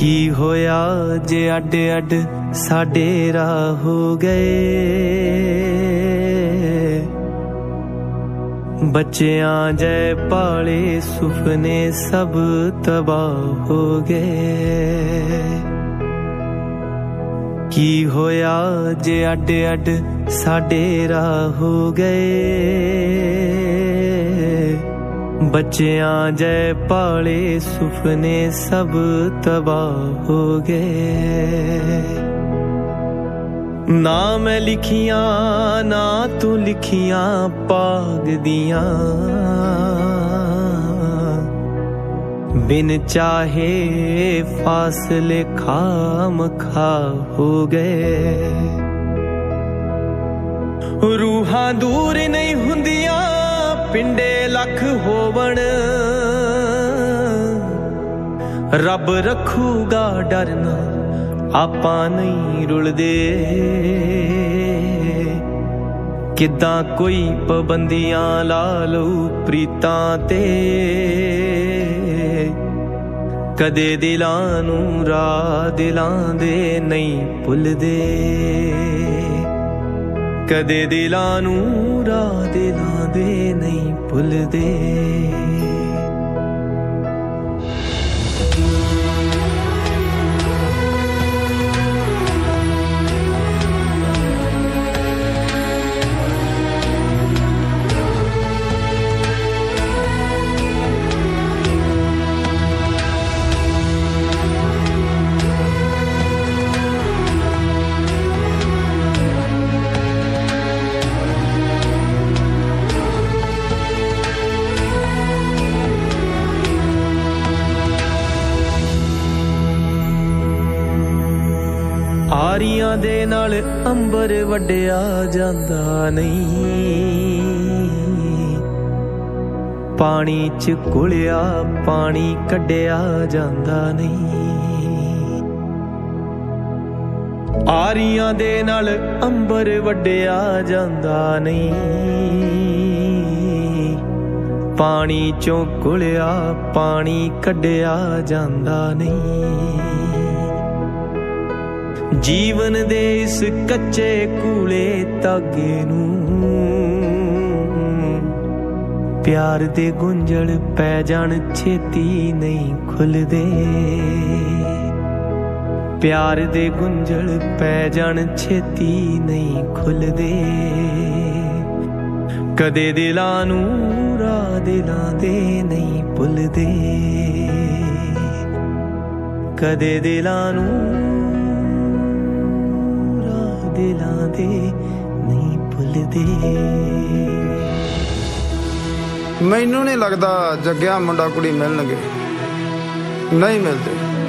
की होया जे अड अड साडे राह हो गए। बच्चियां जै पाले सुपने सब तबाह हो गए। की होया जे अड अड साडे राह हो गए। बच्चियां जै पाले सुपने सब तबाह हो गए। ना मैं लिखियां ना तू लिखियां पाग दियां। बिन चाहे फासले खाम खा हो गए। रूहां दूर नहीं हुंदियां पिंडे लख होवण। रब रखूगा डरना आपां नहीं रुलदे। किदां कोई पाबंदियां ला लऊ प्रीतां ते। कदे दिलां नूं राह दिलां दे नहीं भुलदे। कदे दिलां नूं राह दिलां दे नहीं भुलदे। ਆਰੀਆਂ ਦੇ ਨਾਲ ਅੰਬਰ ਵੱਡਿਆ ਜਾਂਦਾ ਨਹੀਂ। ਪਾਣੀ 'ਚ ਘੁਲਿਆ ਪਾਣੀ ਕੱਢਿਆ ਜਾਂਦਾ ਨਹੀਂ। ਆਰੀਆਂ ਦੇ ਨਾਲ ਅੰਬਰ ਵੱਡਿਆ ਜਾਂਦਾ ਨਹੀਂ। ਪਾਣੀ 'ਚੋਂ ਘੁਲਿਆ ਪਾਣੀ ਕੱਢਿਆ ਜਾਂਦਾ ਨਹੀਂ। जीवन दे इस कच्चे कूले धागे नूं प्यार दे गुंजल पै जाण छेती नहीं खुलदे। प्यार दे गुंजल पै जाण छेती नहीं खुलदे। कदे दिलां नूं राह दिलां दे नहीं भुलदे। कदे दिलां नूं दिलां दे नहीं भुलदे। मैनू नहीं लगदा जग्गिया मुंडा कुड़ी मिलणगे, नहीं मिलते।